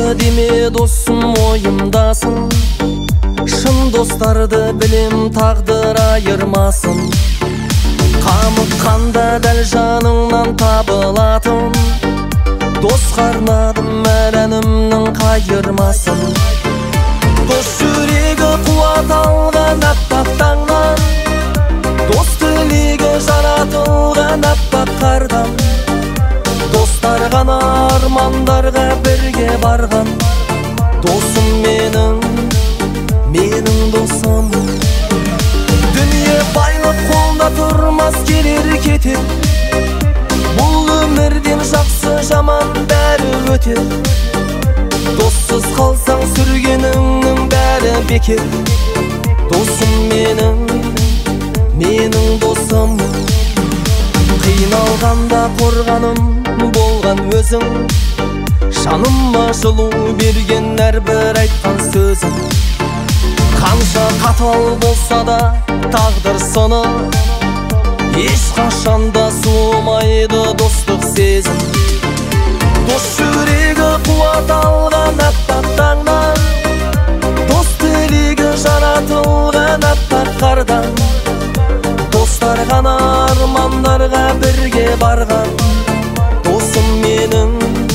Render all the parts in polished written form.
деме досым ойымдасың, шын достарды білем тағдыр айырмасын. Қамыққанда дәл жаныңнан табылатын, досқа арнадым әр әнімнің қайырмасын. Дос жүрегі қуат алған аппақ таңнан, дос тілегі жаратылған аппақ қардан. Достар ғана армандарға бірге барған, досым менің досым. Дүние байлық қолда тұрмас, келер кетер, бұл өмірден жақсы жаман бәрі өтер. Доссыз қалсаң сүргеніңнің бәрі бекер, досым менің досым. Қиналғанда қорғаным болған өзің, жаныма жылу берген әрбір айтқан сөзің. Қанша қатал болса да тағдыр соны, ешқашанда суымайды достық сезім. Дос жүрегі қуат алған аппақ таңнан, дос тілегі жаратылған аппақ қардан. Достар ғана армандарға бірге барған, досым менің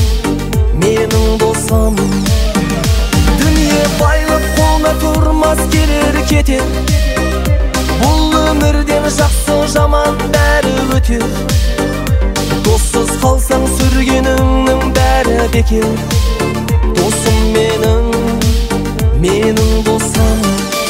досым. Дүние байлық қолда тұрмас, келер кетер, бұл өмірден жақсы жаман бәрі өтер. Доссыз қалсаң сүргеніңнің бәрі бекер, досым менің досым.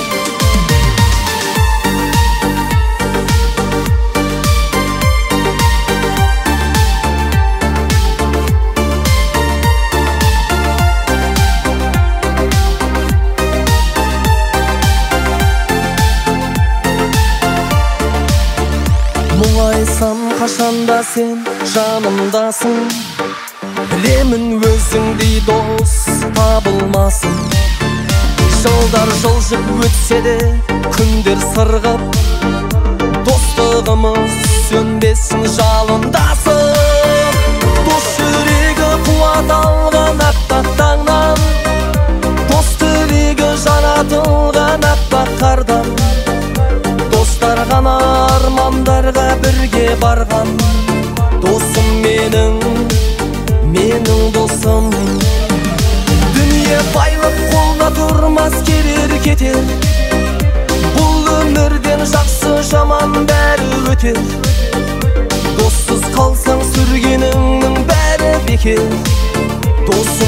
Мұңайсам қашанда сен жанымдасың, білемін өзіңдей дос табылмасын. Жылдар жылжып өтсе де күндер сырғып, достығымыз сөнбесін жалындасın. Дос жүрегі қуат алған аппақ таңнан, дос тілегі жаратылған аппақ қардан. Достар ғана армандарға бірге барған, досым менің досым. Дүние байлық қолда тұрмас, келер кетер, бұл өмірден жақсы жаман бәрі өтер. Доссыз қалсаң сүргеніңнің бәрі бекер, досым